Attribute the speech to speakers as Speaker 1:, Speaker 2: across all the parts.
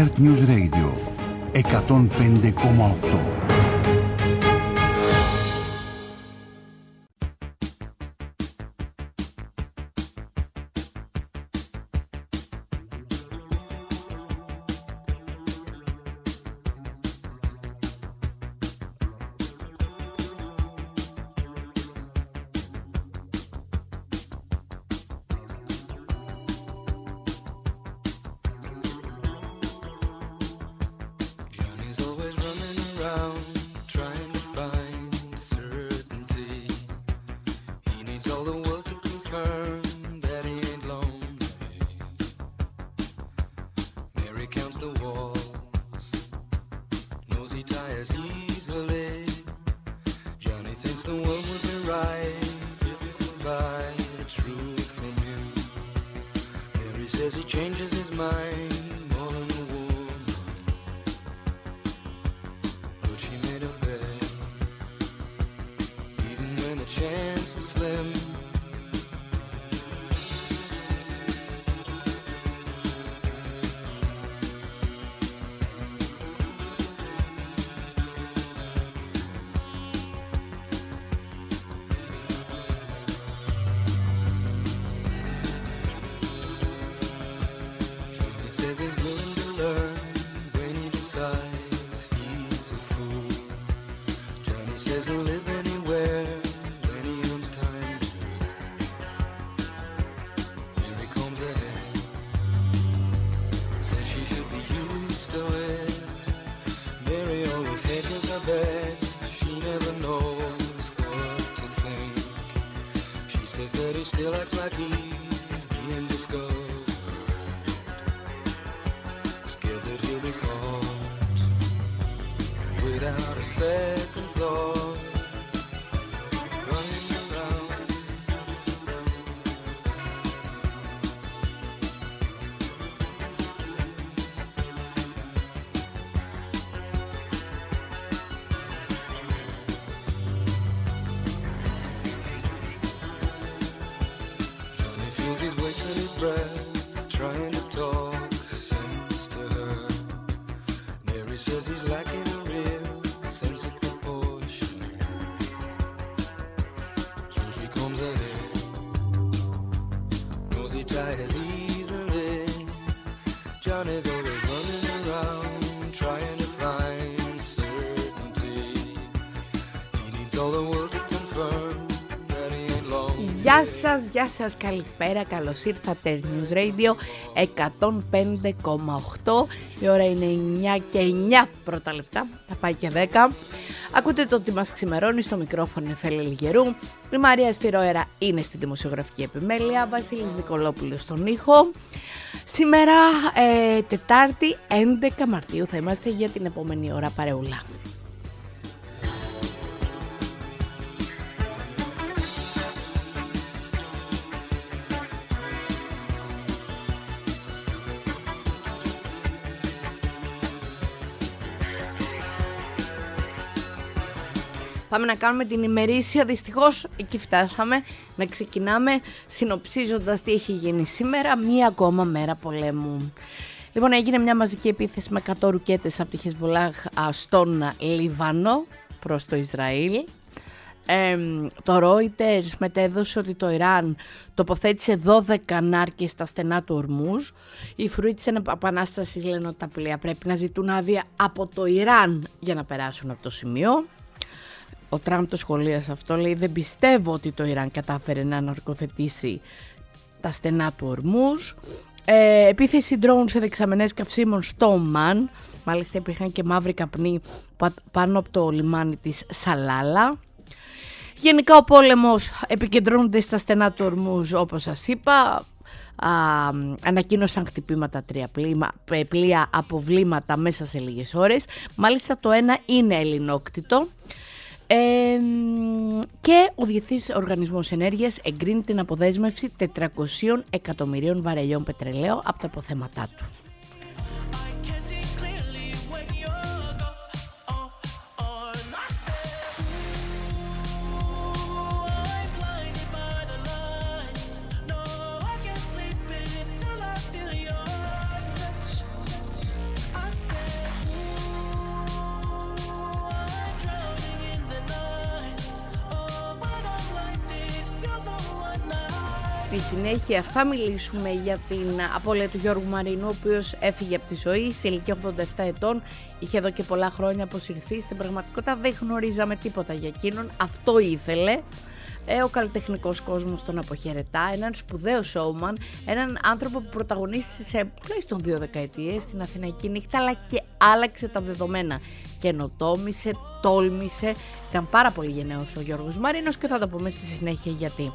Speaker 1: Earth News Radio 105,8.
Speaker 2: Γεια σας, καλησπέρα, καλώς ήρθατε News Radio 105,8. Η ώρα είναι 9 και 9 πρώτα λεπτά, θα πάει και 10. Ακούτε το ότι μας ξημερώνει, στο μικρόφωνο Εφέλη Λιγερού. Η Μαρία Σφυροέρα είναι στη δημοσιογραφική επιμέλεια, Βασίλης Δικολόπουλος στον ήχο. Σήμερα Τετάρτη 11 Μαρτίου θα είμαστε για την επόμενη ώρα παρεούλα. Πάμε να κάνουμε την ημερήσια, δυστυχώς εκεί φτάσαμε, να ξεκινάμε συνοψίζοντας τι έχει γίνει σήμερα, μία ακόμα μέρα πολέμου. Λοιπόν, έγινε μια μαζική επίθεση με 100 ρουκέτες από τη Χεσμπολάχ στον Λίβανο προς το Ισραήλ. Το Reuters μετέδωσε ότι το Ιράν τοποθέτησε 12 νάρκες στα στενά του Ορμούζ. Οι φρούοι της επανάστασης λένε ότι τα πλοία πρέπει να ζητούν άδεια από το Ιράν για να περάσουν από το σημείο. Ο Τραμπ το σχολίασε αυτό, λέει δεν πιστεύω ότι το Ιράν κατάφερε να ναρκοθετήσει τα στενά του Ορμούζ. Επίθεση ντρόουν σε δεξαμενές καυσίμων στο Ομάν, μάλιστα υπήρχαν και μαύροι καπνοί πάνω από το λιμάνι της Σαλάλα. Γενικά ο πόλεμος επικεντρώνεται στα στενά του Ορμούζ, όπως σας είπα. Ανακοίνωσαν χτυπήματα 3 πλοία, αποβλήματα μέσα σε λίγες ώρες. Μάλιστα το ένα είναι ελληνόκτητο. Και ο Διεθνής Οργανισμός Ενέργειας εγκρίνει την αποδέσμευση 400 εκατομμυρίων βαρελιών πετρελαίου από τα αποθέματά του. Στη συνέχεια θα μιλήσουμε για την απώλεια του Γιώργου Μαρίνου, ο οποίος έφυγε από τη ζωή σε ηλικία 87 ετών. Είχε εδώ και πολλά χρόνια αποσυρθεί. Στην πραγματικότητα δεν γνωρίζαμε τίποτα για εκείνον. Αυτό ήθελε. Ο καλλιτεχνικός κόσμος τον αποχαιρετά. Έναν σπουδαίο showman, έναν άνθρωπο που πρωταγωνίστησε τουλάχιστον 2 δεκαετίες στην Αθηναϊκή νύχτα, αλλά και άλλαξε τα δεδομένα. Καινοτόμησε, τόλμησε. Ήταν πάρα πολύ γενναίος ο Γιώργος Μαρίνος και θα το πούμε στη συνέχεια γιατί.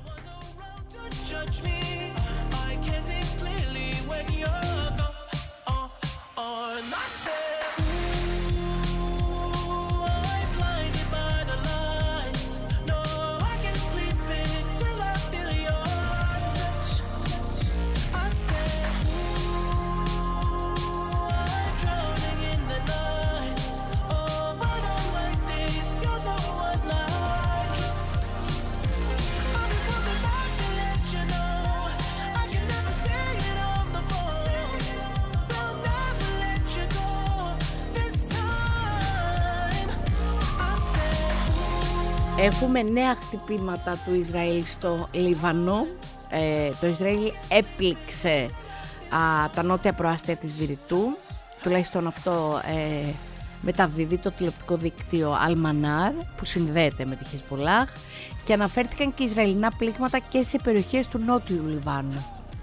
Speaker 2: Έχουμε νέα χτυπήματα του Ισραήλ στο Λιβανό. Το Ισραήλ έπληξε τα νότια προάστια της Βηρητού. Τουλάχιστον αυτό μεταδίδει το τηλεοπτικό δίκτυο Al-Manar που συνδέεται με τη Χεσμολάχ, και αναφέρθηκαν και Ισραηλινά πλήγματα και σε περιοχές του νότιου Λιβάνου.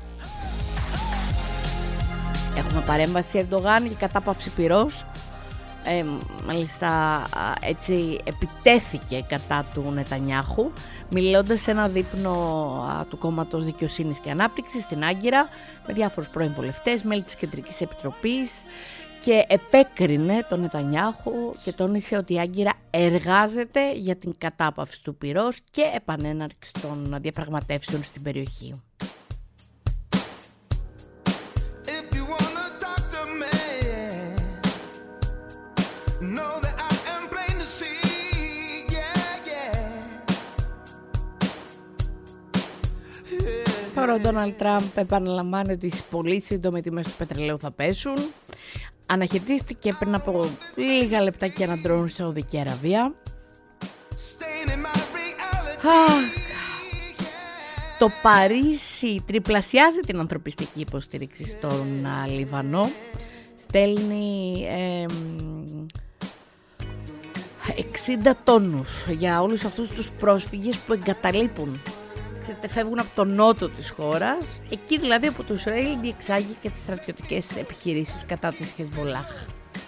Speaker 2: Έχουμε παρέμβαση Ερντογάν και κατάπαυση πυρός. Μάλιστα έτσι επιτέθηκε κατά του Νετανιάχου, μιλώντας σε ένα δείπνο του κόμματος Δικαιοσύνης και Ανάπτυξης στην Άγκυρα με διάφορους πρώην βουλευτές, μέλη της Κεντρικής Επιτροπής, και επέκρινε τον Νετανιάχου και τόνισε ότι η Άγκυρα εργάζεται για την κατάπαυση του πυρός και επανέναρξη των διαπραγματεύσεων στην περιοχή. Τώρα ο Ντόναλντ Τραμπ επαναλαμβάνει ότι πολύ σύντομα οι τιμές του πετρελαίου θα πέσουν. Αναχαιτίστηκε πριν από λίγα λεπτά και ένα ντρόουν στη Σαουδική Αραβία. Το Παρίσι τριπλασιάζει την ανθρωπιστική υποστήριξη στον Λιβανό. Στέλνει 60 τόνους για όλους αυτούς τους πρόσφυγες που εγκαταλείπουν, φεύγουν από τον νότο της χώρας, εκεί δηλαδή από το Ισραήλ διεξάγει και τις στρατιωτικές επιχειρήσεις κατά της Χεσμολάχ.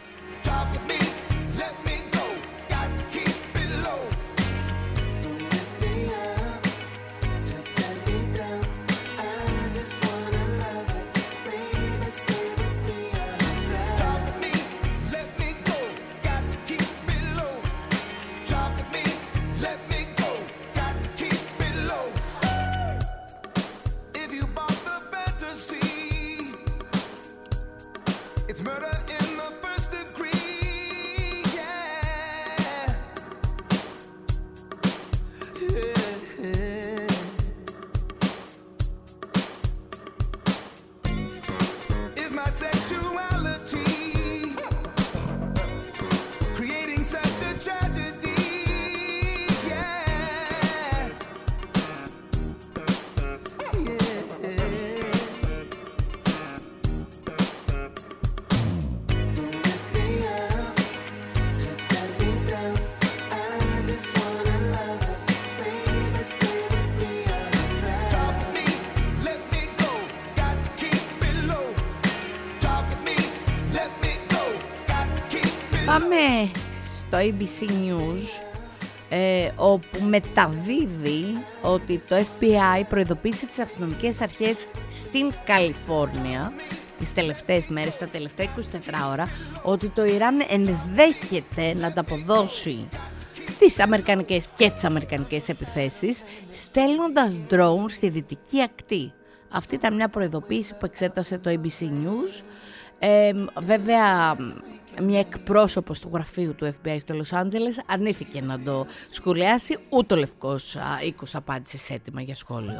Speaker 2: Πάμε στο ABC News, όπου μεταδίδει ότι το FBI προειδοποίησε τις αστυνομικές αρχές στην Καλιφόρνια τις τελευταίες μέρες, τα τελευταία 24 ώρα, ότι το Ιράν ενδέχεται να ανταποδώσει τις αμερικανικές και τις αμερικανικές επιθέσεις, στέλνοντας drone στη δυτική ακτή. Αυτή ήταν μια προειδοποίηση που εξέτασε το ABC News. Βέβαια, μια εκπρόσωπος του γραφείου του FBI στο Λος Άντζελες αρνήθηκε να το σχολιάσει, ούτε ο Λευκός Οίκος απάντησε έτοιμα για σχόλιο.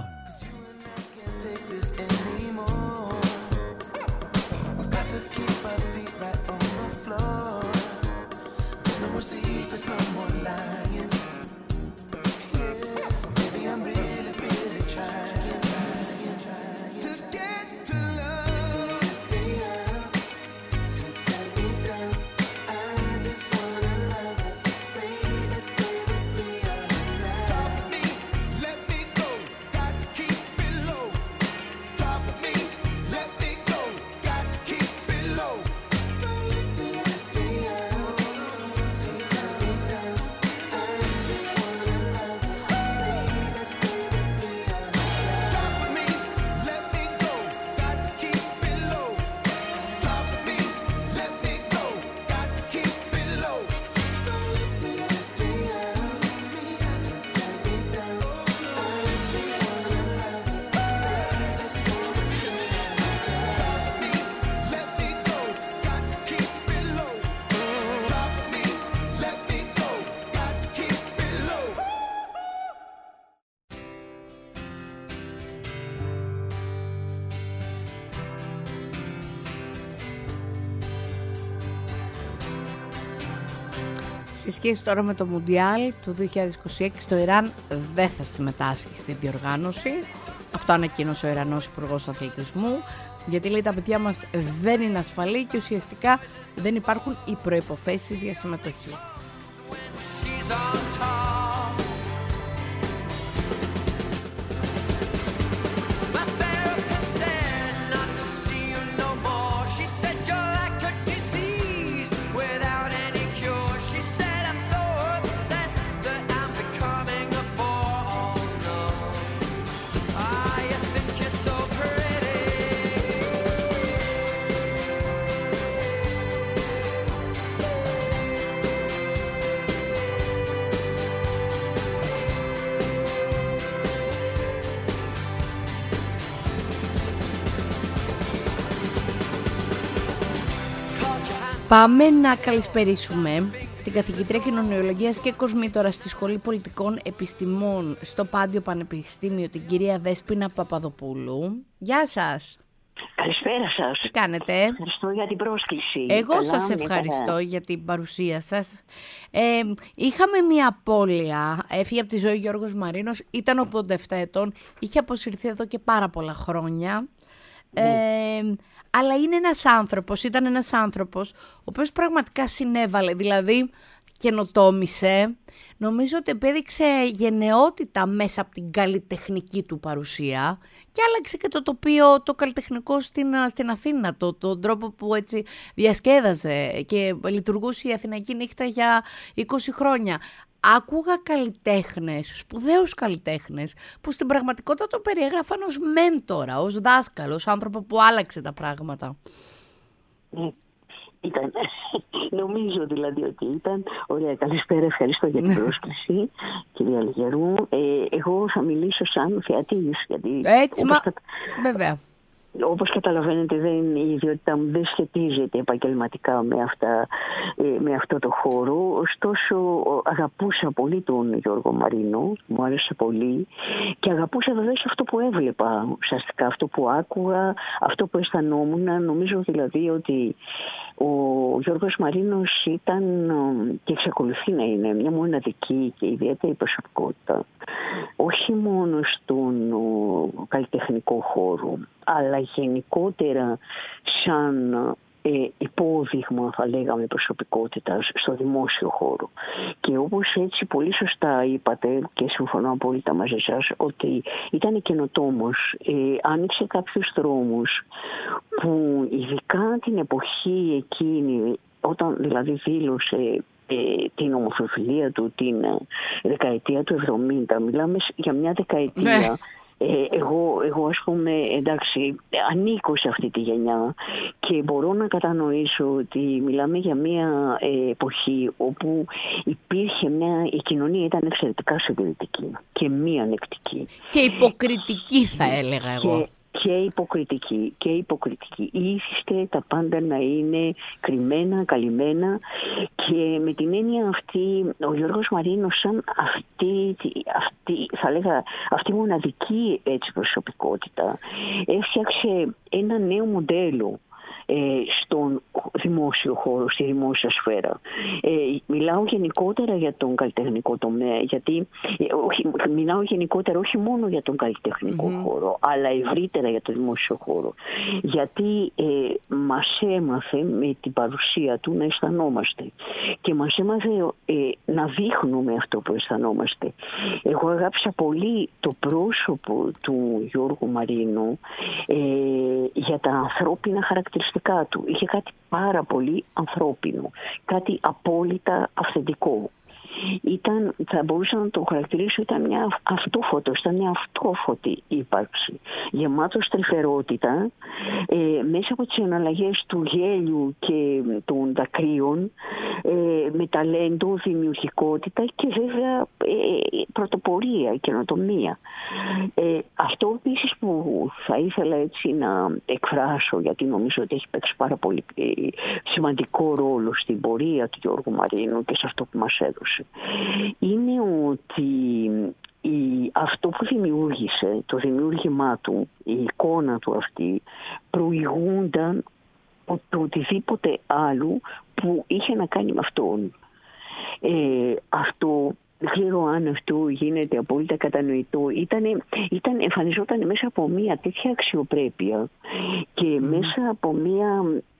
Speaker 2: σε σχέση τώρα με το Μουντιάλ του 2026, το Ιράν δεν θα συμμετάσχει στην διοργάνωση. Αυτό ανακοίνωσε ο Ιρανός Υπουργός Αθλητισμού, γιατί λέει τα παιδιά μας δεν είναι ασφαλή και ουσιαστικά δεν υπάρχουν οι προϋποθέσεις για συμμετοχή. Πάμε να καλησπερίσουμε την καθηγήτρια κοινωνιολογίας και κοσμήτωρα στη Σχολή Πολιτικών Επιστημών στο Πάντιο Πανεπιστήμιο, την κυρία Δέσποινα Παπαδοπούλου. Γεια σας.
Speaker 1: Καλησπέρα σας.
Speaker 2: Τι κάνετε?
Speaker 1: Ευχαριστώ για την πρόσκληση.
Speaker 2: Εγώ σας ευχαριστώ για την παρουσία σας. Είχαμε μια απώλεια, έφυγε από τη ζωή Γιώργος Μαρίνος, ήταν 87 ετών, είχε αποσυρθεί εδώ και πάρα πολλά χρόνια. Αλλά είναι ήταν ένας άνθρωπος ο οποίος πραγματικά συνέβαλε, δηλαδή καινοτόμησε. Νομίζω ότι επέδειξε γενναιότητα μέσα από την καλλιτεχνική του παρουσία και άλλαξε και το τοπίο το καλλιτεχνικό στην Αθήνα, τον τρόπο που έτσι διασκέδαζε και λειτουργούσε η Αθηναϊκή Νύχτα για 20 χρόνια. Άκουγα καλλιτέχνες, σπουδαίους καλλιτέχνες, που στην πραγματικότητα το περιέγραφαν ως μέντορα, ως δάσκαλο, ως άνθρωπο που άλλαξε τα πράγματα.
Speaker 1: Ήταν. Νομίζω δηλαδή ότι ήταν. Ωραία, καλησπέρα, ευχαριστώ για την πρόσκληση, κυρία Λιγερού. Εγώ θα μιλήσω σαν θεατής.
Speaker 2: Έτσι, βέβαια.
Speaker 1: Όπως καταλαβαίνετε, η ιδιότητά μου δεν σχετίζεται επαγγελματικά με αυτό το χώρο. Ωστόσο, αγαπούσα πολύ τον Γιώργο Μαρίνο, μου άρεσε πολύ και αγαπούσα βεβαίως αυτό που έβλεπα, ουσιαστικά αυτό που άκουγα, αυτό που αισθανόμουν. Νομίζω δηλαδή ότι ο Γιώργος Μαρίνος ήταν και εξακολουθεί να είναι μια μοναδική και ιδιαίτερη προσωπικότητα, όχι μόνο στον καλλιτεχνικό χώρο, αλλά γενικότερα σαν υπόδειγμα, θα λέγαμε, προσωπικότητας στο δημόσιο χώρο. Και όπως έτσι πολύ σωστά είπατε, και συμφωνώ απόλυτα μαζί σας, ότι ήταν καινοτόμος, άνοιξε κάποιους δρόμους που ειδικά την εποχή εκείνη, όταν δηλαδή δήλωσε την ομοφιλοφιλία του την δεκαετία του 70, μιλάμε για μια δεκαετία. Εγώ ας πούμε, εντάξει, ανήκω σε αυτή τη γενιά και μπορώ να κατανοήσω ότι μιλάμε για μια εποχή όπου η κοινωνία ήταν εξαιρετικά συντηρητική και μη ανεκτική.
Speaker 2: Και υποκριτική, θα έλεγα εγώ.
Speaker 1: Και υποκριτική. Ήθιστε τα πάντα να είναι κρυμμένα, καλυμμένα, και με την έννοια αυτή ο Γιώργος Μαρίνος σαν αυτή μοναδική έτσι προσωπικότητα έφτιαξε ένα νέο μοντέλο στον δημόσιο χώρο, στη δημόσια σφαίρα. Μιλάω γενικότερα για τον καλλιτεχνικό τομέα, μιλάω γενικότερα όχι μόνο για τον καλλιτεχνικό χώρο, αλλά ευρύτερα για το δημόσιο χώρο. Γιατί μας έμαθε με την παρουσία του να αισθανόμαστε και μας έμαθε να δείχνουμε αυτό που αισθανόμαστε. Εγώ αγάπησα πολύ το πρόσωπο του Γιώργου Μαρίνου για τα ανθρώπινα χαρακτηριστικά του. Είχε κάτι πάρα πολύ ανθρώπινο, κάτι απόλυτα αυθεντικό. Θα μπορούσα να το χαρακτηρίσω, ήταν μια αυτόφωτη ύπαρξη, γεμάτος τρυφερότητα, μέσα από τις εναλλαγές του γέλιου και των δακρύων, με ταλέντο, δημιουργικότητα και βέβαια πρωτοπορία, καινοτομία. Αυτό επίσης που θα ήθελα έτσι να εκφράσω, γιατί νομίζω ότι έχει παίξει πάρα πολύ σημαντικό ρόλο στην πορεία του Γιώργου Μαρίνου και σε αυτό που μας έδωσε, είναι ότι αυτό που δημιούργησε, το δημιούργημά του, η εικόνα του αυτή, προηγούνταν από το οτιδήποτε άλλο που είχε να κάνει με αυτόν. Αυτό, δεν ξέρω αν αυτό γίνεται απόλυτα κατανοητό. Εμφανιζόταν μέσα από μια τέτοια αξιοπρέπεια και μέσα από μια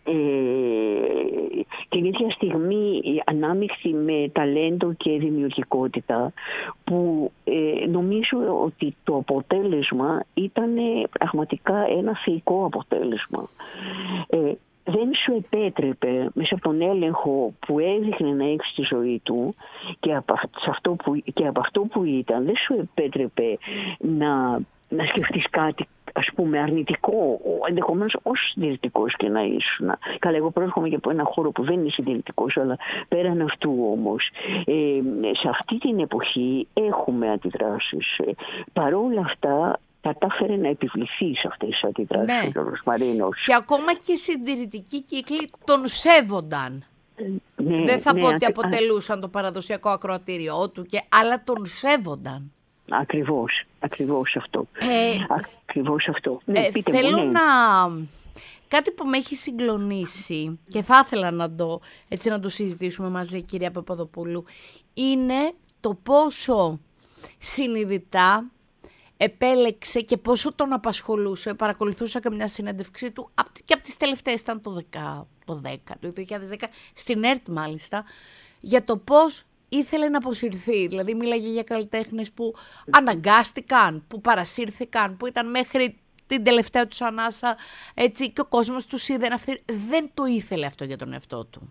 Speaker 1: την ίδια στιγμή ανάμειξη με ταλέντο και δημιουργικότητα, που νομίζω ότι το αποτέλεσμα ήταν πραγματικά ένα θεϊκό αποτέλεσμα. Δεν σου επέτρεπε μέσα από τον έλεγχο που έδειχνε να έχει στη ζωή του και από αυτό που ήταν, δεν σου επέτρεπε να σκεφτείς κάτι, ας πούμε, αρνητικό, ενδεχομένως όσο συντηρητικός και να ήσουν. Καλά, εγώ προέρχομαι και από ένα χώρο που δεν είναι συντηρητικός, αλλά πέραν αυτού όμως, σε αυτή την εποχή έχουμε αντιδράσεις. Παρόλα αυτά, κατάφερε να επιβληθεί σε αυτές τις αντιδράσεις ο Γιώργος Μαρίνος.
Speaker 2: Και ακόμα και οι συντηρητικοί κύκλοι τον σέβονταν. Δεν θα πω ότι αποτελούσαν το παραδοσιακό ακροατήριό του, αλλά τον σέβονταν.
Speaker 1: Ακριβώς αυτό. Ακριβώς αυτό.
Speaker 2: Θέλω κάτι που με έχει συγκλονίσει και θα ήθελα να το συζητήσουμε μαζί, κυρία Παπαδοπούλου, είναι το πόσο συνειδητά επέλεξε και πόσο τον απασχολούσε. Παρακολουθούσα και μια συνέντευξή του και από τις τελευταίες, ήταν το 2010, στην ΕΡΤ μάλιστα, για το πώς ήθελε να αποσυρθεί. Δηλαδή μίλαγε για καλλιτέχνες που αναγκάστηκαν, που παρασύρθηκαν, που ήταν μέχρι την τελευταία τους ανάσα, έτσι, και ο κόσμος τους είδε. Δεν το ήθελε αυτό για τον εαυτό του.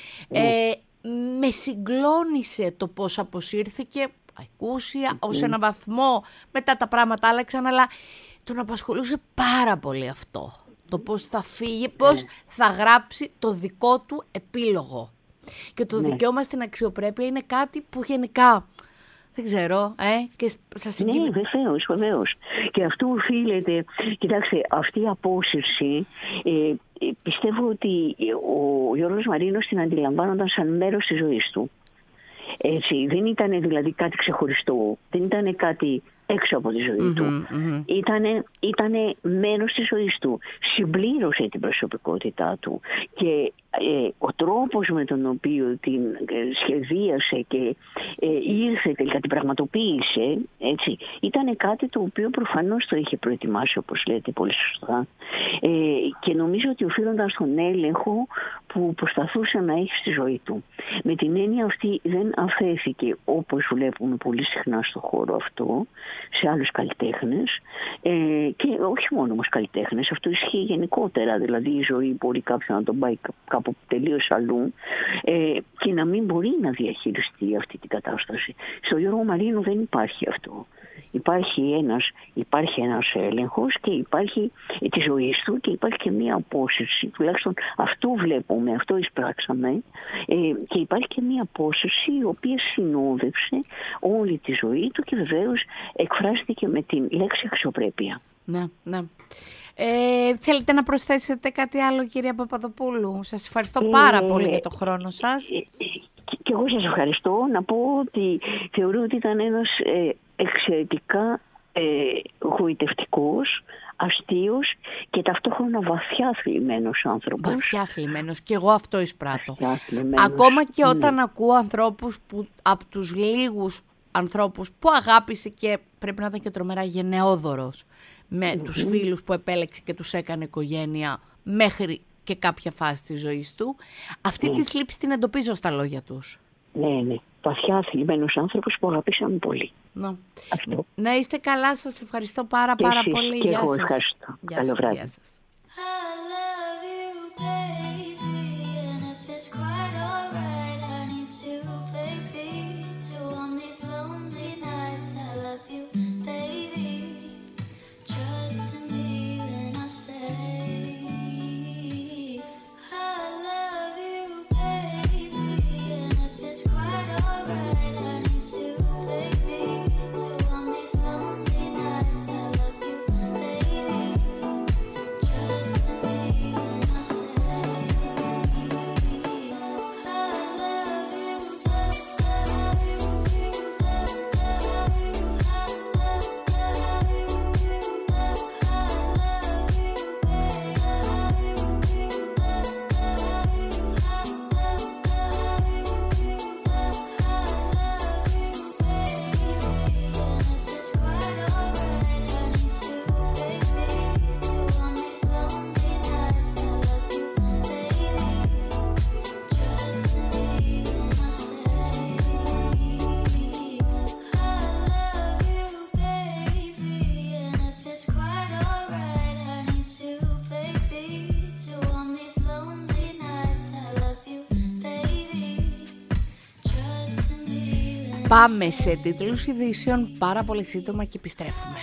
Speaker 2: Με συγκλώνησε το πώς αποσύρθηκε ακούσια, ως έναν βαθμό. Μετά τα πράγματα άλλαξαν, αλλά τον απασχολούσε πάρα πολύ αυτό. Το πώς θα φύγει, πώς θα γράψει το δικό του επίλογο. Και το δικαίωμα στην αξιοπρέπεια είναι κάτι που γενικά, δεν ξέρω, και σας συγκινεί.
Speaker 1: Ναι, βεβαίως. Και αυτό οφείλεται, κοιτάξτε, αυτή η απόσυρση, πιστεύω ότι ο Γιώργος Μαρίνος την αντιλαμβάνονταν σαν μέρος της ζωής του. Έτσι, δεν ήταν δηλαδή κάτι ξεχωριστό, δεν ήταν κάτι έξω από τη ζωή του. Ήτανε μέρος της ζωής του. Συμπλήρωσε την προσωπικότητά του και ο τρόπος με τον οποίο την σχεδίασε και ήρθε τελικά, την πραγματοποίησε, έτσι, ήταν κάτι το οποίο προφανώς το είχε προετοιμάσει, όπως λέτε πολύ σωστά, και νομίζω ότι οφείλονταν στον έλεγχο που προσπαθούσε να έχει στη ζωή του. Με την έννοια αυτή δεν αφέθηκε, όπως βλέπουμε πολύ συχνά στο χώρο αυτό, σε άλλους καλλιτέχνες, και όχι μόνο όμως καλλιτέχνες, αυτό ισχύει γενικότερα. Δηλαδή η ζωή μπορεί κάποιον να τον πάει κάπου τελείως αλλού και να μην μπορεί να διαχειριστεί αυτή την κατάσταση. Στο Γιώργο Μαρίνο δεν υπάρχει αυτό. Υπάρχει ένας έλεγχος και υπάρχει τη ζωή του και υπάρχει και μία απόσυρση. Τουλάχιστον αυτό βλέπουμε, αυτό εισπράξαμε, και υπάρχει και μία απόσυρση η οποία συνόδευσε όλη τη ζωή του και βεβαίως εκφράστηκε με την λέξη αξιοπρέπεια.
Speaker 2: Ναι. Θέλετε να προσθέσετε κάτι άλλο, κυρία Παπαδοπούλου? Σας ευχαριστώ πάρα πολύ για το χρόνο σας.
Speaker 1: Και εγώ σας ευχαριστώ. Να πω ότι θεωρώ ότι ήταν ένας εξαιρετικά γοητευτικός, αστείος και ταυτόχρονα βαθιά θλιμμένος άνθρωπος.
Speaker 2: Βαθιά θλιμμένος, και εγώ αυτό εισπράττω. Ακόμα και όταν ακούω ανθρώπους από τους λίγους ανθρώπους που αγάπησε και πρέπει να ήταν και τρομερά γενναιόδωρος με τους φίλους που επέλεξε και τους έκανε οικογένεια μέχρι και κάποια φάση της ζωής του, αυτή τη θλίψη την εντοπίζω στα λόγια τους.
Speaker 1: Ναι. Βαθιά θλιμμένος άνθρωπος που αγαπήσαμε πολύ.
Speaker 2: Να είστε καλά, σας ευχαριστώ πάρα πολύ.
Speaker 1: Και εγώ ευχαριστώ. Καλό βράδυ.
Speaker 2: Πάμε σε τίτλους ειδήσεων πάρα πολύ σύντομα και επιστρέφουμε.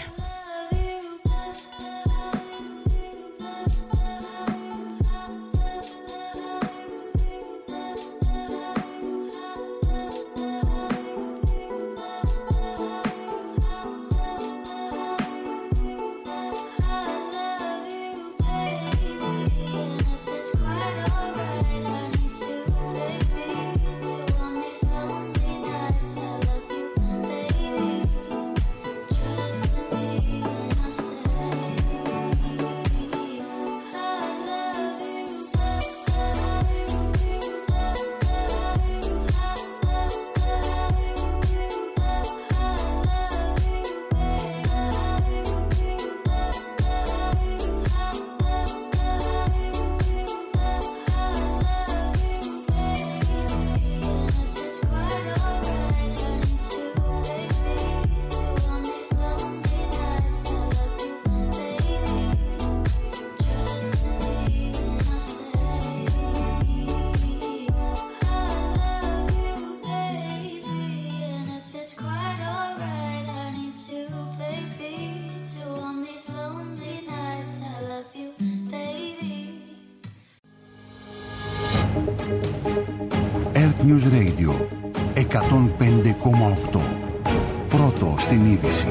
Speaker 3: Earth News Radio 105,8. Πρώτο στην είδηση.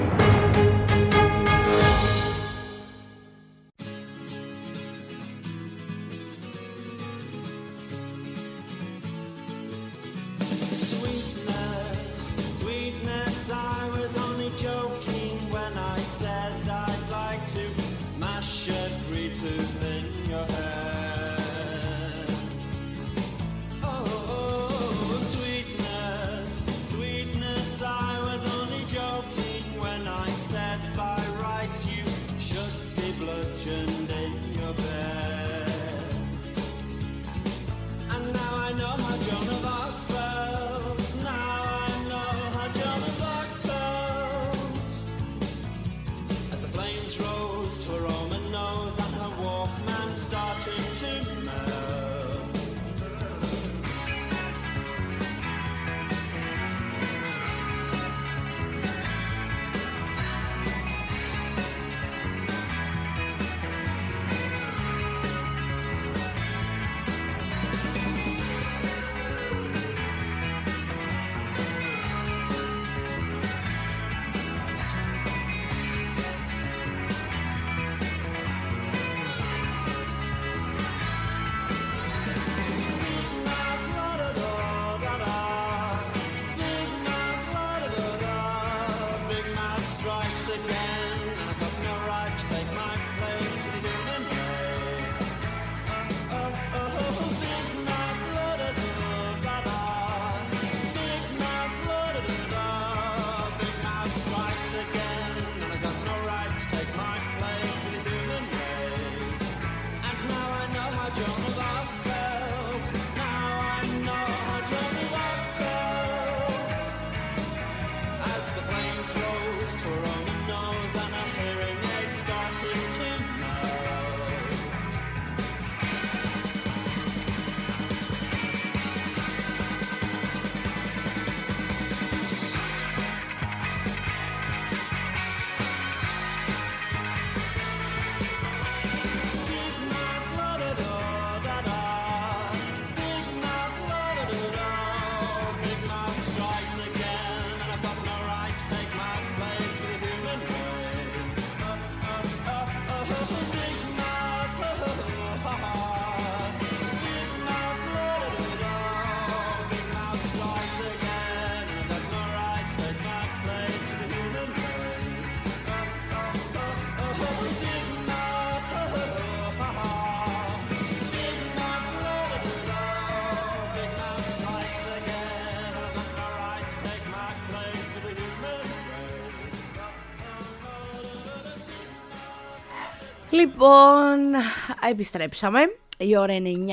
Speaker 2: Λοιπόν, επιστρέψαμε. Η ώρα είναι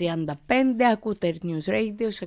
Speaker 2: 9:35. Ακούτε Earth News Radio σε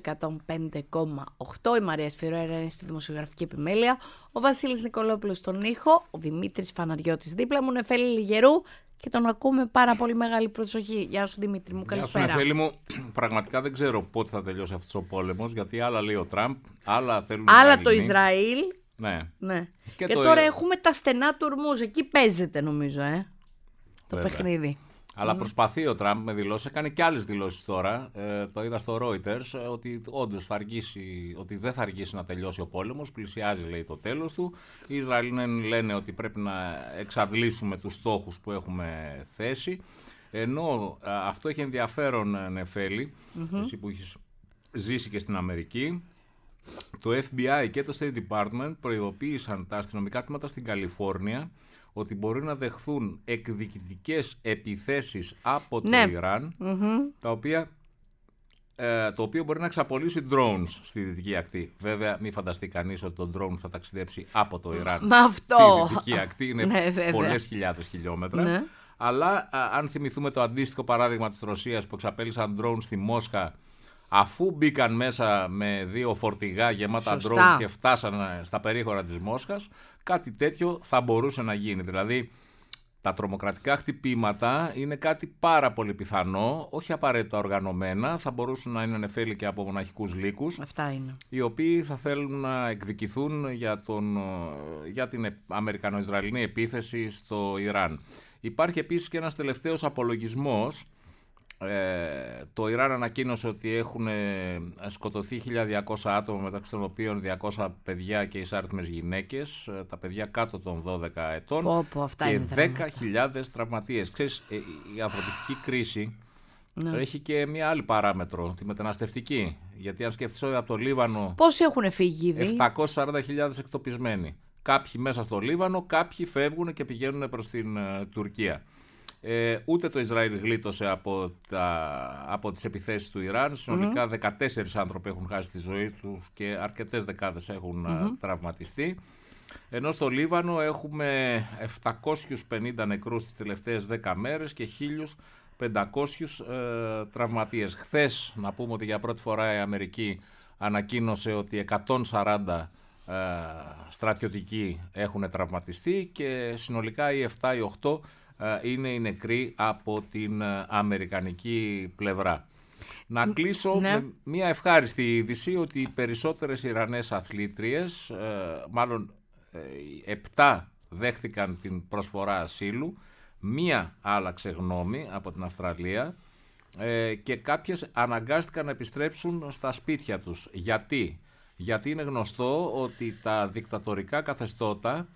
Speaker 2: 105,8. Η Μαρία Σφυρόερα είναι στη δημοσιογραφική επιμέλεια. Ο Βασίλης Νικολόπουλος στον ήχο. Ο Δημήτρης Φαναριώτης δίπλα μου. Νεφέλη Λιγερού και τον ακούμε πάρα πολύ μεγάλη προσοχή. Γεια σου Δημήτρη μου, καλησπέρα.
Speaker 4: Γεια σου Νεφέλη μου, πραγματικά δεν ξέρω πότε θα τελειώσει αυτός ο πόλεμος, γιατί άλλα λέει ο Τραμπ, άλλα θέλουν
Speaker 2: άλλα το Ισραήλ.
Speaker 4: Ναι.
Speaker 2: Και τώρα έχουμε τα στενά του Ορμούζ, εκεί παίζεται νομίζω το παιχνίδι.
Speaker 4: Αλλά προσπαθεί ο Τραμπ με δηλώσεις, έκανε και άλλες δηλώσεις τώρα, το είδα στο Reuters, ότι όντως θα αργήσει, ότι δεν θα αργήσει να τελειώσει ο πόλεμος, πλησιάζει λέει το τέλος του. Οι Ισραηλινοί λένε ότι πρέπει να εξαντλήσουμε τους στόχους που έχουμε θέσει, ενώ αυτό έχει ενδιαφέρον Νεφέλη, εσύ που έχεις ζήσει και στην Αμερική. Το FBI και το State Department προειδοποίησαν τα αστυνομικά τμήματα στην Καλιφόρνια ότι μπορεί να δεχθούν εκδικητικές επιθέσεις από το Ιράν, το οποίο μπορεί να εξαπολύσει drones στη Δυτική Ακτή. Βέβαια, μην φανταστεί κανείς ότι το drone θα ταξιδέψει από το Ιράν στη Δυτική Ακτή. Είναι πολλές χιλιάδες χιλιόμετρα. Ναι. Αλλά αν θυμηθούμε το αντίστοιχο παράδειγμα της Ρωσίας που εξαπέλυσαν drones στη Μόσχα, αφού μπήκαν μέσα με 2 φορτηγά γεμάτα drones και φτάσαν στα περίχωρα της Μόσχας, κάτι τέτοιο θα μπορούσε να γίνει. Δηλαδή, τα τρομοκρατικά χτυπήματα είναι κάτι πάρα πολύ πιθανό, όχι απαραίτητα οργανωμένα, θα μπορούσαν να είναι Νεφέλη και από μοναχικούς λύκους.
Speaker 2: Αυτά είναι.
Speaker 4: Οι οποίοι θα θέλουν να εκδικηθούν για την Αμερικανο-Ισραηλινή επίθεση στο Ιράν. Υπάρχει επίσης και ένας τελευταίος απολογισμός. Το Ιράν ανακοίνωσε ότι έχουν σκοτωθεί 1.200 άτομα, μεταξύ των οποίων 200 παιδιά και εισάριθμες γυναίκες, τα παιδιά κάτω των 12 ετών και 10.000 τραυματίες. Ξέρεις, η ανθρωπιστική κρίση έχει και μια άλλη παράμετρο, τη μεταναστευτική. Γιατί αν σκεφτείς ότι από το Λίβανο
Speaker 2: πόσοι έχουν φύγει ήδη?
Speaker 4: 740.000 εκτοπισμένοι. Κάποιοι μέσα στο Λίβανο, κάποιοι φεύγουν και πηγαίνουν προς την Τουρκία. Ούτε το Ισραήλ γλίτωσε από τις επιθέσεις του Ιράν. Συνολικά 14 άνθρωποι έχουν χάσει τη ζωή τους και αρκετές δεκάδες έχουν τραυματιστεί. Ενώ στο Λίβανο έχουμε 750 νεκρούς τις τελευταίες 10 μέρες και 1.500 τραυματίες. Χθες, να πούμε ότι για πρώτη φορά η Αμερική ανακοίνωσε ότι 140 στρατιωτικοί έχουν τραυματιστεί και συνολικά οι 7 ή 8 είναι οι νεκροί από την αμερικανική πλευρά. Να κλείσω με μια ευχάριστη είδηση ότι οι περισσότερες Ιρανές αθλήτριες, μάλλον 7 δέχθηκαν την προσφορά ασύλου, μία άλλαξε γνώμη από την Αυστραλία και κάποιες αναγκάστηκαν να επιστρέψουν στα σπίτια τους. Γιατί είναι γνωστό ότι τα δικτατορικά καθεστώτα,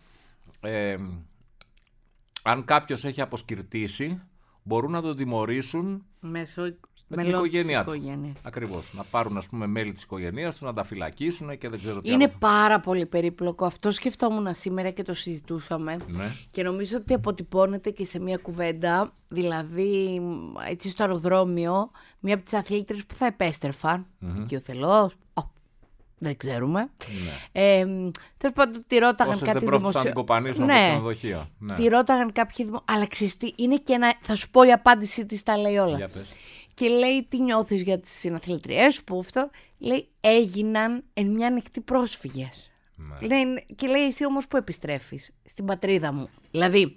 Speaker 4: αν κάποιος έχει αποσκυρτήσει, μπορούν να τον τιμωρήσουν με την οικογένειά του. Ακριβώς. Να πάρουν, ας πούμε, μέλη της οικογένειας του, να τα φυλακίσουν και δεν ξέρω τι άλλο.
Speaker 2: Είναι πάρα πολύ περίπλοκο. Αυτό σκεφτόμουν σήμερα και το συζητούσαμε. Ναι. Και νομίζω ότι αποτυπώνεται και σε μια κουβέντα. Δηλαδή, έτσι στο αεροδρόμιο, μία από τις αθλήτριες που θα επέστρεφαν, και ο Θελός, δεν ξέρουμε. Ναι. Τέλος πάντων, τη ρώταγαν κάτι
Speaker 4: δημοσιογράφοι. Όσες δεν πρόφησαν από το ξενοδοχείο. Ναι.
Speaker 2: Τη ρώταγαν κάποιοι αλλά ξεστή, είναι και ένα. Θα σου πω η απάντησή της, τα λέει όλα. Και λέει, τι νιώθεις για τις συναθλητριές που αυτό. Λέει, έγιναν εν μια νυχτή πρόσφυγες. Ναι. Λέει, και λέει, εσύ όμως που επιστρέφεις? Στην πατρίδα μου. Δηλαδή,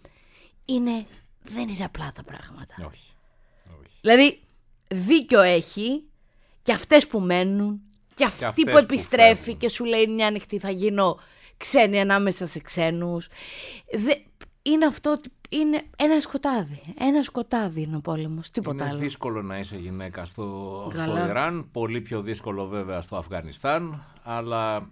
Speaker 2: δεν είναι απλά τα πράγματα.
Speaker 4: Όχι.
Speaker 2: Δηλαδή, δίκιο έχει και αυτές που μένουν. Και αυτή που επιστρέφει και σου λέει μια νυχτή θα γίνω ξένη ανάμεσα σε ξένους. Είναι αυτό ότι είναι ένα σκοτάδι. Ένα σκοτάδι είναι ο πόλεμος, τίποτα άλλο.
Speaker 4: Είναι δύσκολο να είσαι γυναίκα στο Ιράν, πολύ πιο δύσκολο βέβαια στο Αφγανιστάν, αλλά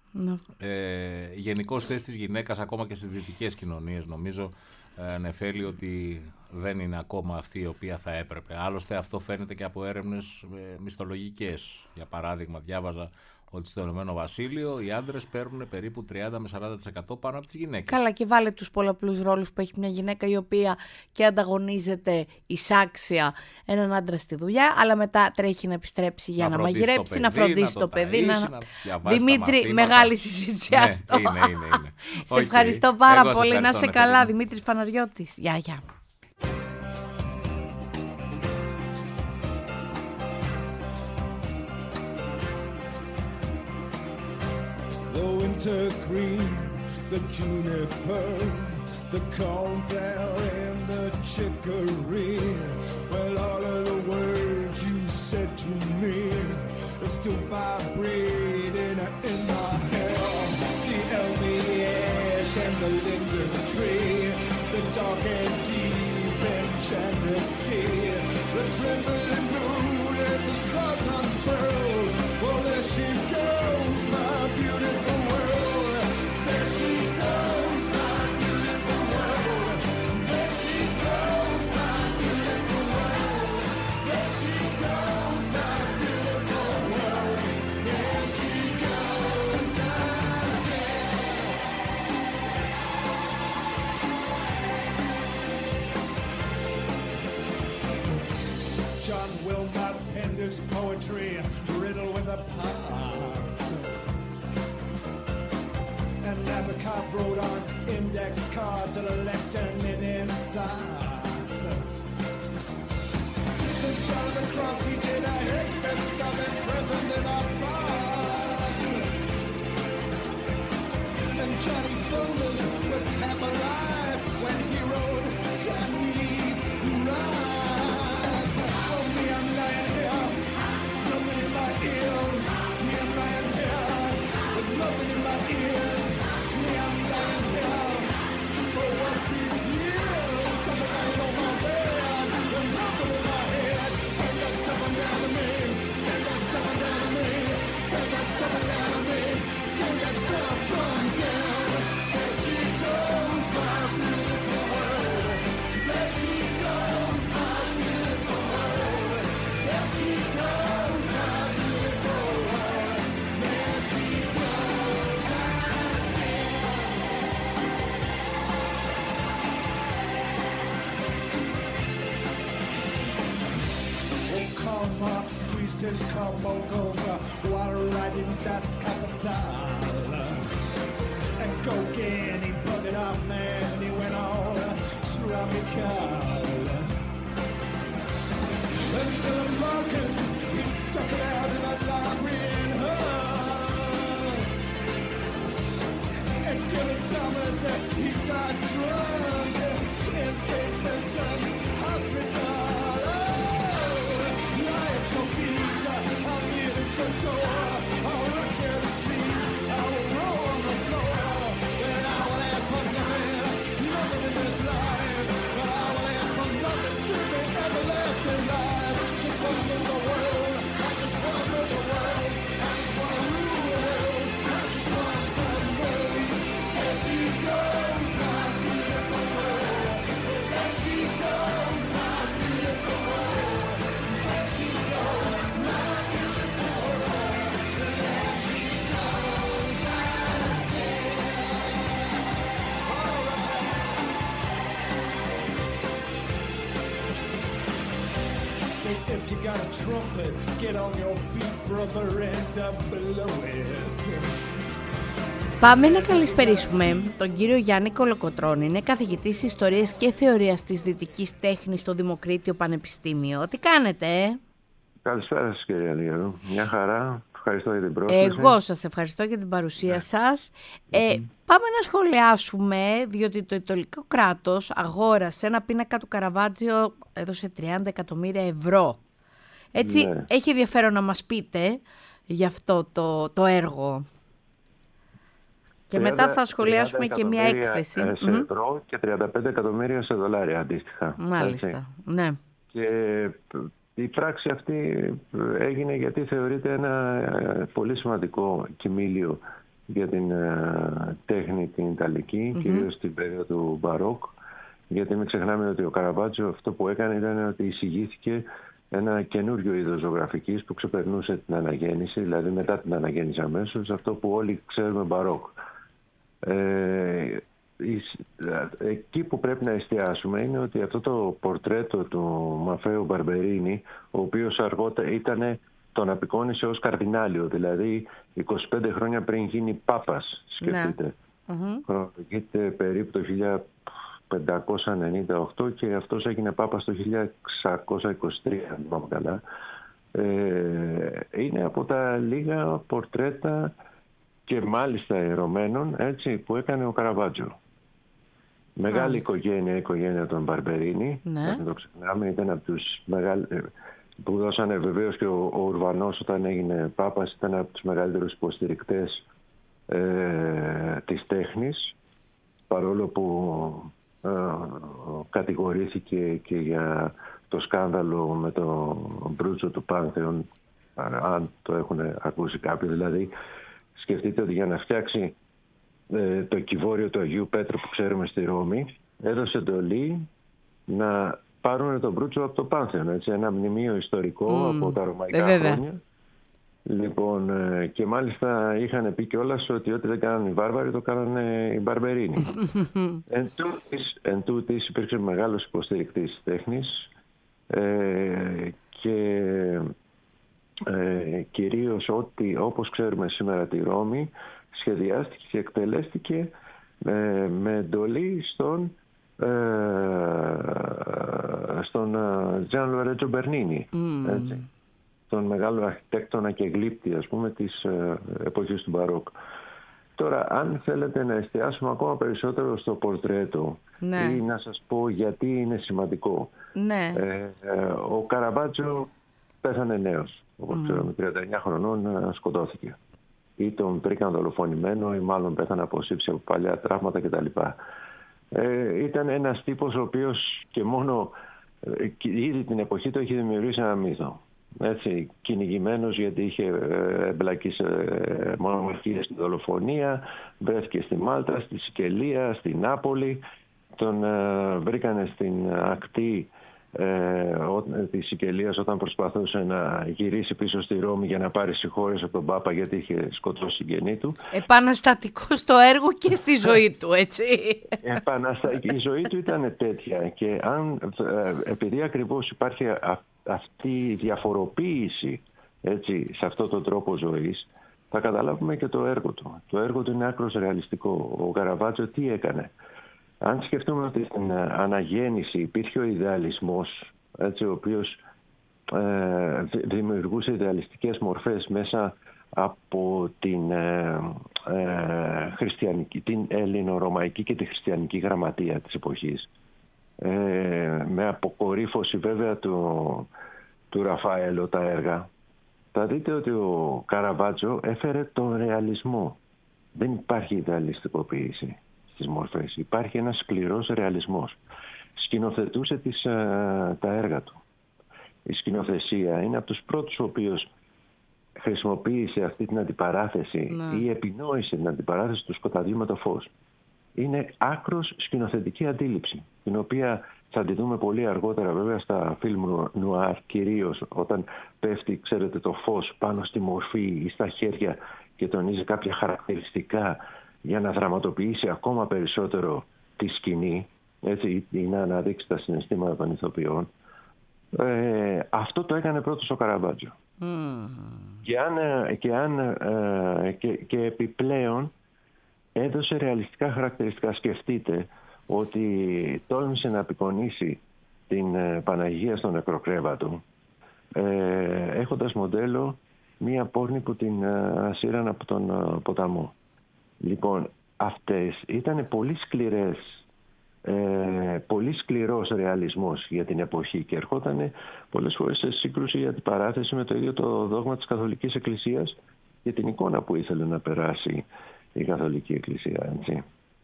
Speaker 4: γενικώς θέση της γυναίκας ακόμα και στις δυτικές κοινωνίες νομίζω Νεφέλη ότι δεν είναι ακόμα αυτή η οποία θα έπρεπε. Άλλωστε αυτό φαίνεται και από έρευνες μισθολογικές. Για παράδειγμα, διάβαζα ότι στο Ηνωμένο Βασίλειο οι άντρες παίρνουν περίπου 30 με 40% πάνω από τις γυναίκες.
Speaker 2: Καλά, και βάλε τους πολλαπλούς ρόλους που έχει μια γυναίκα η οποία και ανταγωνίζεται εισάξια έναν άντρα στη δουλειά, αλλά μετά τρέχει να επιστρέψει για να μαγειρέψει, να φροντίσει το παιδί. Δημήτρη, μεγάλη συζήτηση.
Speaker 4: Είναι.
Speaker 2: Σε ευχαριστώ πάρα πολύ. Να είσαι καλά, Δημήτρης Φαναριώτης. Γεια.
Speaker 5: The winter green, the juniper, The corn fell in the chicory. Well, all of the words you said to me are still vibrating in my ear. The elmy ash and the linden tree, the dark and deep enchanted sea, the trembling moon and the stars unfurled. Well, there she goes, my beautiful world. There she goes, my beautiful world. There she goes, my beautiful world. There she goes, my beautiful world. There she goes again. John Wilmot penned his poetry, riddled with the parts. And Nabokov wrote on index cards a lectern in his socks. St. John of the Cross, he did his best of it, present in a box. And Johnny Thunders was half alive when he wrote Chinese rhymes. Oh, me, I'm lying here, nothing in my ears. Me, I'm lying here, with nothing in my ears. Me, I'm lying here, for what seems years. Something lying on my bed, with nothing in my head. Send that stuff down to me, send that stuff down to me, send that stuff down to me, send that stuff from down. There she goes, my beautiful world. There she goes, my beautiful world. There she goes, my beautiful world. There she goes again. Oh, Karl Marx squeezed his carbuncles while riding Das Kapital. And Gauguin, he bugged off, man, and he went all tropical. And Philip Larkin, he stuck it out in a library in Hull. And Dylan Thomas, he died drunk in St. Vincent's Hospital. Oh, lie at your feet, I'll kneel at your door, I'll rock you to sleep, I will roll on the floor. And I will ask for nothing, nothing in this life. But I will ask for nothing, give me everlasting life. Just want to rule the world, I just want to rule the world, I just want to rule the world, I just want to tell the world. There she goes, my beautiful world. There she goes, my beautiful world. There she goes, my beautiful world. There she goes again. All right. Say if you got a trumpet, get on your feet, brother, and blow it.
Speaker 2: Πάμε να καλησπερίσουμε τον κύριο Γιάννη Κολοκοτρώνη. Είναι καθηγητής Ιστορίας και Θεωρίας της Δυτικής Τέχνης στο Δημοκρίτιο Πανεπιστήμιο. Τι κάνετε?
Speaker 6: Καλησπέρα σας, κύριε Αλίερου. Μια χαρά. Ευχαριστώ για την πρόσκληση.
Speaker 2: Εγώ σας ευχαριστώ για την παρουσία σας. Πάμε να σχολιάσουμε, διότι το Ιταλικό κράτος αγόρασε ένα πίνακα του Καραβάτζιο, έδωσε 30 εκατομμύρια ευρώ. Έτσι, έχει ενδιαφέρον να μας πείτε για αυτό το έργο. Και μετά θα σχολιάσουμε και μια έκθεση.
Speaker 6: Σε ευρώ και 35 εκατομμύρια σε δολάρια αντίστοιχα.
Speaker 2: Μάλιστα, έτσι. Ναι.
Speaker 6: Και η πράξη αυτή έγινε γιατί θεωρείται ένα πολύ σημαντικό κυμήλιο για την τέχνη την Ιταλική, κυρίως στην περίοδο του Μπαρόκ. Γιατί μην ξεχνάμε ότι ο Καραβάτσιο αυτό που έκανε ήταν ότι εισηγήθηκε ένα καινούριο είδος ζωγραφικής που ξεπερνούσε την αναγέννηση, δηλαδή μετά την αναγέννηση αμέσως, αυτό που όλοι ξέρουμε Μπαρόκ. Εκεί που πρέπει να εστιάσουμε είναι ότι αυτό το πορτρέτο του Μαφέο Μπαρμπερίνη, ο οποίος αργότερα τον απεικόνισε ως καρδινάλιο, δηλαδή 25 χρόνια πριν γίνει πάπας, σκεφτείτε. Χρονολογείται περίπου το 1598 και αυτός έγινε πάπας το 1623, αν θυμάμαι καλά. Είναι από τα λίγα πορτρέτα και μάλιστα ερωμένων, έτσι, που έκανε ο Καραβάτζιο. Μεγάλη οικογένεια, η οικογένεια των Μπαρμπερίνη.
Speaker 2: Ναι.
Speaker 6: Δεν το ξεχνάμε, ήταν από τους που δώσανε, βεβαίως και ο Ουρβανός όταν έγινε Πάπας ήταν από τους μεγαλύτερους υποστηρικτές της τέχνης, παρόλο που κατηγορήθηκε και για το σκάνδαλο με το μπρούτσο του Πάνθεον, αν το έχουν ακούσει κάποιοι. Δηλαδή σκεφτείτε ότι για να φτιάξει το κυβόριο του Αγίου Πέτρου που ξέρουμε στη Ρώμη, έδωσε εντολή να πάρουν τον μπρούτσο από το Πάνθεον, έτσι, ένα μνημείο ιστορικό από τα ρωμαϊκά χρόνια. Λοιπόν, και μάλιστα είχαν πει κιόλας ότι ό,τι δεν κάνανε οι βάρβαροι το κάνανε οι Μπαρμπερίνοι. Εν τούτης υπήρξε μεγάλος υποστηρικτής της τέχνης και κυρίως όπως ξέρουμε σήμερα τη Ρώμη σχεδιάστηκε και εκτελέστηκε με εντολή στον Gian Lorenzo Bernini, έτσι, τον μεγάλο αρχιτέκτονα και γλύπτη, ας πούμε, της εποχής του Μπαρόκ. Τώρα, αν θέλετε να εστιάσουμε ακόμα περισσότερο στο πορτρέτο, ναι, ή να σας πω γιατί είναι σημαντικό.
Speaker 2: Ναι.
Speaker 6: Ο Καραβάτζο πέθανε νέος, όπως ξέρουμε, 39 χρονών σκοτώθηκε. Ή τον βρήκαν δολοφονημένο ή μάλλον πέθανε από σύψη, από παλιά τραύματα κτλ. Ήταν ένας τύπος ο οποίος και μόνο ήδη την εποχή του είχε δημιουργήσει ένα μύθο. Έτσι, κυνηγημένος γιατί είχε εμπλακεί σε μονομαχίες στη δολοφονία, βρέθηκε στη Μάλτα, στη Σικελία, στη Νάπολη, τον βρήκανε στην ακτή της Σικελίας όταν προσπαθούσε να γυρίσει πίσω στη Ρώμη για να πάρει συγχώρες από τον Πάπα γιατί είχε σκοτώσει συγγενή του.
Speaker 2: Επαναστατικό στο έργο και στη ζωή του, έτσι.
Speaker 6: Η ζωή του ήταν τέτοια και επειδή ακριβώς υπάρχει αυτή η διαφοροποίηση, έτσι, σε αυτό τον τρόπο ζωής, θα καταλάβουμε και το έργο του. Το έργο του είναι άκρως ρεαλιστικό. Ο Καραβάτζο τι έκανε? Αν σκεφτούμε ότι στην αναγέννηση υπήρχε ο ιδεαλισμός, έτσι, ο οποίος δημιουργούσε ιδεαλιστικές μορφές μέσα από την την ελληνορωμαϊκή και τη χριστιανική γραμματεία της εποχής, με αποκορύφωση βέβαια του Ραφαέλο τα έργα, θα δείτε ότι ο Καραβάτζο έφερε τον ρεαλισμό. Δεν υπάρχει ιδεαλιστικοποίηση στις μορφές. Υπάρχει ένας σκληρός ρεαλισμός. Σκηνοθετούσε τα έργα του. Η σκηνοθεσία είναι από τους πρώτους ο οποίος χρησιμοποίησε αυτή την αντιπαράθεση ή επινόησε την αντιπαράθεση του σκοταδιού με το φως. Είναι άκρος σκηνοθετική αντίληψη, την οποία θα τη δούμε πολύ αργότερα βέβαια στα φιλμ νουάρ, κυρίως όταν πέφτει, ξέρετε, το φως πάνω στη μορφή ή στα χέρια και τονίζει κάποια χαρακτηριστικά για να δραματοποιήσει ακόμα περισσότερο τη σκηνή, έτσι, ή να αναδείξει τα συναισθήματα των ηθοποιών. Αυτό το έκανε πρώτος ο Καραβάτζο. Και επιπλέον έδωσε ρεαλιστικά χαρακτηριστικά. Σκεφτείτε ότι τόλμησε να απεικονίσει την Παναγία στον νεκροκρέβατο έχοντας μοντέλο μία πόρνη που την σύραν από τον ποταμό. Λοιπόν, αυτές ήταν πολύ σκληρές, πολύ σκληρός ρεαλισμός για την εποχή και ερχόταν πολλές φορές σε σύγκρουση για την παράθεση με το ίδιο το δόγμα της Καθολικής Εκκλησίας και την εικόνα που ήθελε να περάσει η Καθολική Εκκλησία, έτσι.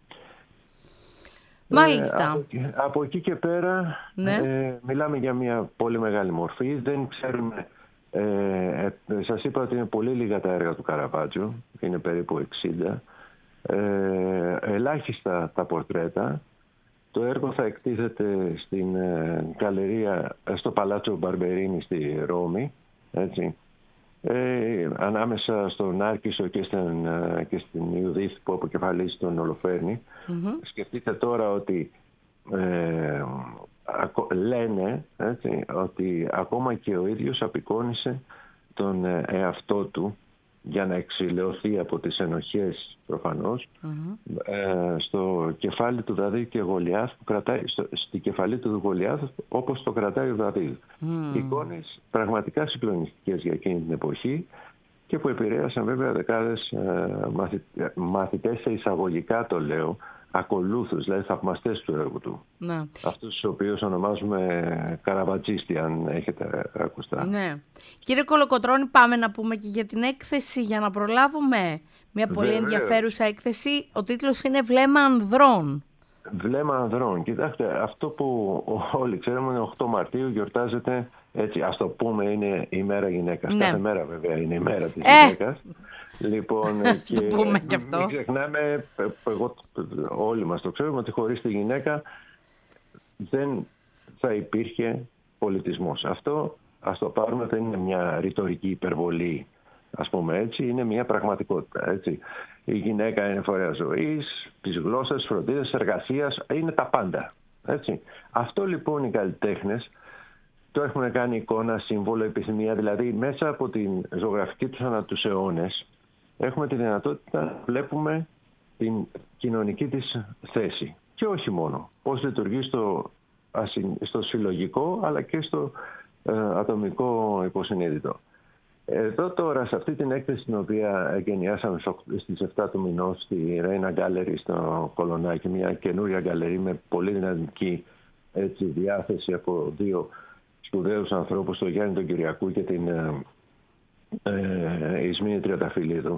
Speaker 2: Μάλιστα.
Speaker 6: Από εκεί και πέρα, ναι, μιλάμε για μια πολύ μεγάλη μορφή. Δεν ξέρουμε, σας είπα ότι είναι πολύ λίγα τα έργα του Καραβάτζο, είναι περίπου 60. Ελάχιστα τα πορτρέτα. Το έργο θα εκτίθεται στην γκαλερία, στο Παλάτσο Μπαρμπερίνη στη Ρώμη, έτσι. Ανάμεσα στον Άρκισο και στην Ιουδίθ που αποκεφαλίζει τον Ολοφέρνη. Σκεφτείτε τώρα ότι λένε, έτσι, ότι ακόμα και ο ίδιος απεικόνισε τον εαυτό του για να εξηλαιωθεί από τις ενοχές προφανώς, στο κεφάλι του Δαβίδ και Γολιάθ που κρατάει, στη κεφαλή του Γολιάθ όπως το κρατάει ο Δαβίδ. Εικόνες πραγματικά συγκλονιστικές για εκείνη την εποχή και που επηρέασαν βέβαια δεκάδες μαθητές, σε εισαγωγικά το λέω, ακολούθους, δηλαδή θαυμαστές του έργου του.
Speaker 2: Ναι.
Speaker 6: Αυτούς τους οποίους ονομάζουμε καραβατζίστη, αν έχετε ακουστά.
Speaker 2: Ναι. Κύριε Κολοκοτρώνη, πάμε να πούμε και για την έκθεση, για να προλάβουμε. Μια πολύ ενδιαφέρουσα έκθεση. Ο τίτλος είναι «Βλέμμα ανδρών».
Speaker 6: Βλέμμα ανδρών. Κοιτάξτε, αυτό που όλοι ξέρουμε είναι 8 Μαρτίου γιορτάζεται, έτσι, ας το πούμε, είναι η μέρα γυναίκας.
Speaker 2: Ναι.
Speaker 6: Κάθε μέρα βέβαια είναι η μέρα της γυναίκας. Λοιπόν, και
Speaker 2: το πούμε και αυτό.
Speaker 6: μην ξεχνάμε, όλοι μας το ξέρουμε, ότι χωρίς τη γυναίκα δεν θα υπήρχε πολιτισμός. Αυτό, ας το πάρουμε, δεν είναι μια ρητορική υπερβολή, ας πούμε έτσι, είναι μια πραγματικότητα, έτσι. Η γυναίκα είναι φορέας ζωής, της γλώσσας, φροντίδας, εργασίας, είναι τα πάντα, έτσι. Αυτό λοιπόν οι καλλιτέχνες το έχουν κάνει εικόνα, σύμβολο, επιθυμία, δηλαδή μέσα από την ζωγραφική τους ανά τους αιώνες έχουμε τη δυνατότητα να βλέπουμε την κοινωνική της θέση. Και όχι μόνο. Πώς λειτουργεί στο συλλογικό, αλλά και στο ατομικό υποσυνείδητο. Εδώ τώρα, σε αυτή την έκθεση την οποία εγκαινιάσαμε στις 7 του μηνός στη Ρέινα Γκάλερι στο Κολονάκι, μια καινούρια γκαλερί με πολύ δυναμική, έτσι, διάθεση από δύο σπουδαίους ανθρώπους, τον Γιάννη τον Κυριακού και την Ισμήνη Τριανταφυλλίδου.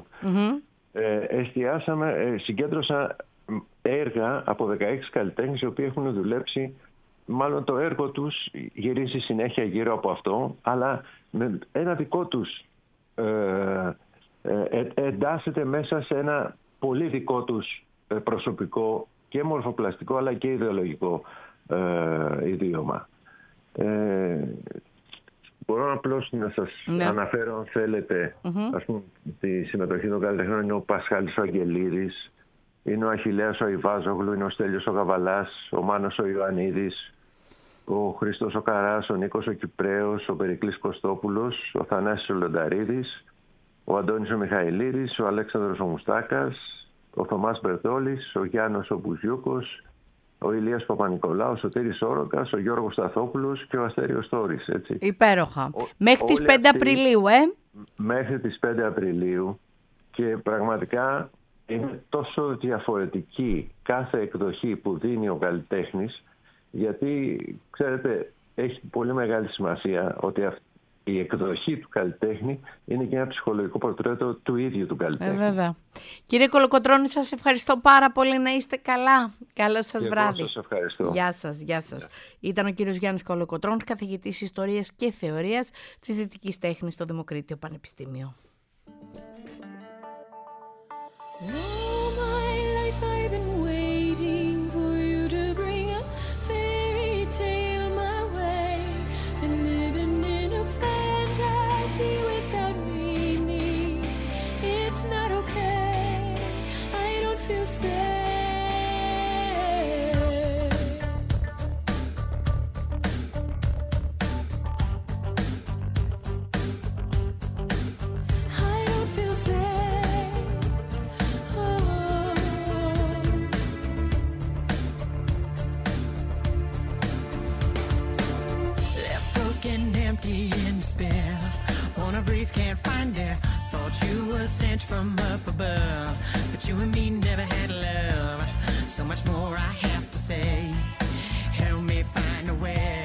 Speaker 6: Συγκέντρωσα έργα από 16 καλλιτέχνες οι οποίοι έχουν δουλέψει, μάλλον το έργο τους γυρίζει συνέχεια γύρω από αυτό, αλλά με ένα δικό τους εντάσσεται μέσα σε ένα πολύ δικό τους προσωπικό και μορφοπλαστικό αλλά και ιδεολογικό ιδίωμα. Μπορώ απλώς να σας αναφέρω, αν θέλετε, ας πούμε, τη συμμετοχή των καλλιτεχνών. Είναι ο Πασχάλης ο Αγγελίδης, είναι ο Αχιλλέας ο Ιβάζογλου, είναι ο Στέλιος ο Γαβαλάς, ο Μάνος ο Ιωαννίδης, ο Χρήστος ο Καράς, ο Νίκος ο Κυπραίος, ο Περικλής Κωστόπουλος, ο Θανάσης ο Λονταρίδης, ο Αντώνης ο Μιχαηλίδης, ο Αλέξανδρος ο Μουστάκας, ο Θωμάς Μπερτόλης, ο Γιάννος ο Μπουζιούκος, ο Ηλίας Παπανικολάου, ο Σωτήρης Όροκας, ο Γιώργος Σταθόπουλος και ο Αστέριος Τόρης. Έτσι.
Speaker 2: Υπέροχα. Μέχρι τις 5 Απριλίου,
Speaker 6: Μέχρι τις 5 Απριλίου, και πραγματικά είναι τόσο διαφορετική κάθε εκδοχή που δίνει ο καλλιτέχνης, γιατί, ξέρετε, έχει πολύ μεγάλη σημασία ότι η εκδοχή του καλλιτέχνη είναι και ένα ψυχολογικό πορτρέτο του ίδιου του καλλιτέχνη.
Speaker 2: Βέβαια. Κύριε Κολοκοτρώνη, σας ευχαριστώ πάρα πολύ. Να είστε καλά. Καλό σας βράδυ.
Speaker 6: Εγώ σας ευχαριστώ.
Speaker 2: Γεια σας, γεια σας. Ήταν ο κύριος Γιάννης Κολοκοτρώνης, καθηγητής Ιστορίας και Θεωρίας της Δυτικής Τέχνης στο Δημοκρίτιο Πανεπιστήμιο.
Speaker 7: Empty in despair, wanna breathe, can't find air. Thought you were sent from up above, but you and me never had love. So much more I have to say. Help me find a way.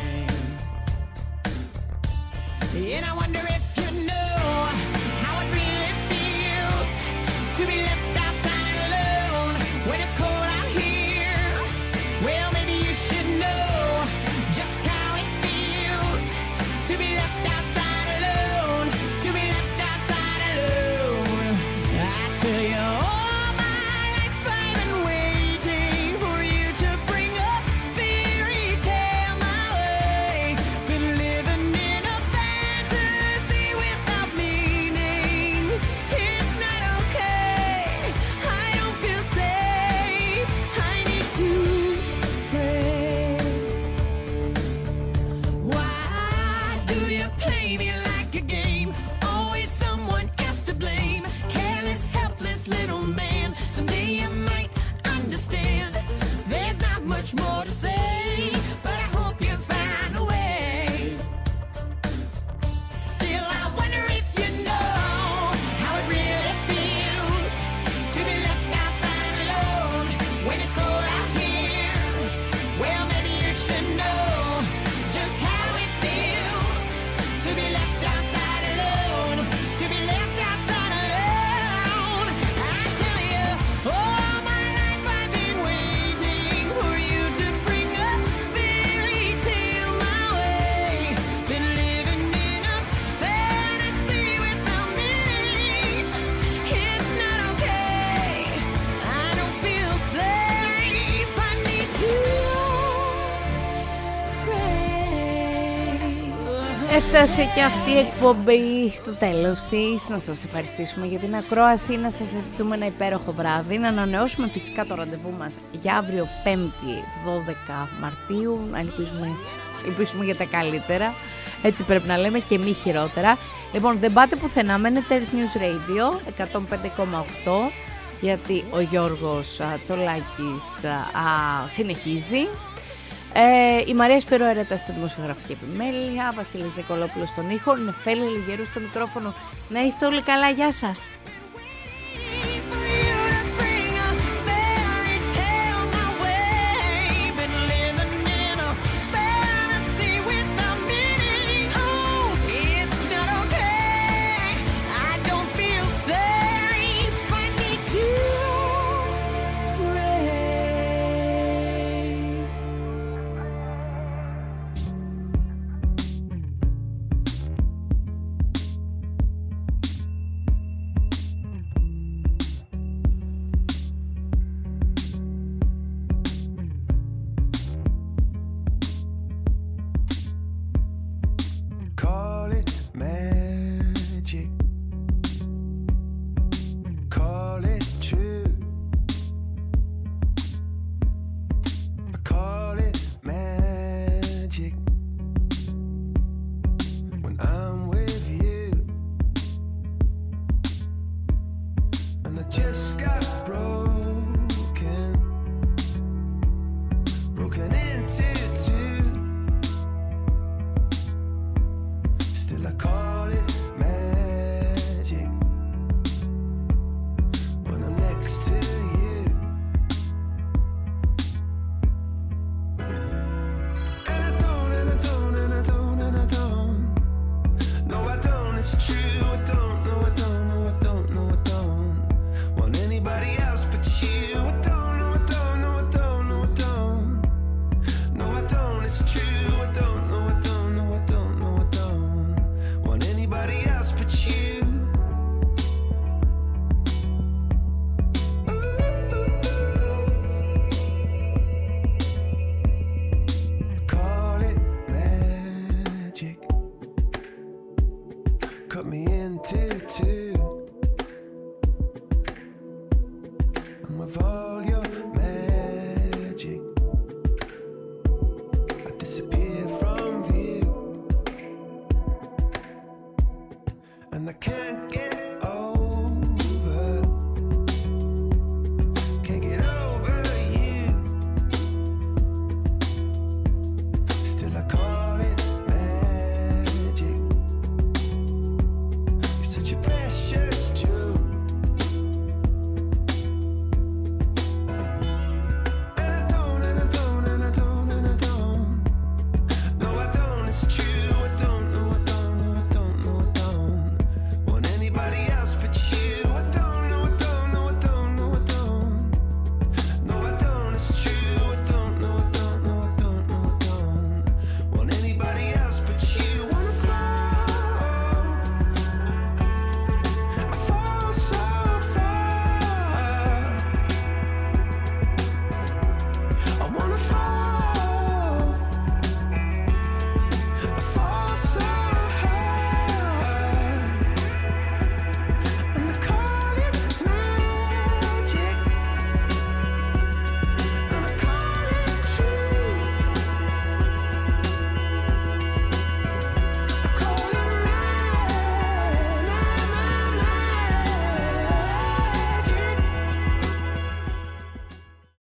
Speaker 7: And I wonder if you know how it really feels to be left outside alone when it's cold out here. Well, maybe you should know just how it feels to be left outside alone, to be left outside alone. I tell you, all my life I've been waiting for you to bring a fairy tale my way. Been living in a fantasy without meaning. It's not okay, I don't feel safe, I need to pray. Why do you play me like a game? Always someone else to blame. Careless, helpless little man. Someday you might understand. There's not much more to say, but I hope you find a way. Still, I wonder if you know how it really feels to be left outside alone when it's cold
Speaker 2: Έφτασε και αυτή η εκπομπή στο τέλος της. Να σας ευχαριστήσουμε για την ακρόαση, να σας ευχηθούμε ένα υπέροχο βράδυ, να ανανεώσουμε φυσικά το ραντεβού μας για αύριο 5η 12 Μαρτίου, να ελπίζουμε για τα καλύτερα, έτσι πρέπει να λέμε και μη χειρότερα. Λοιπόν, δεν πάτε πουθενά, μένετε Earth News Radio 105,8, γιατί ο Γιώργος Τσολάκης συνεχίζει. Η Μαρία Σφυρόερετα στη δημοσιογραφική επιμέλεια, Βασίλης Νικολόπουλος στον ήχο, Νεφέλη Λιγερού στο μικρόφωνο. Να είστε όλοι καλά, γεια σας.
Speaker 5: And I can't get over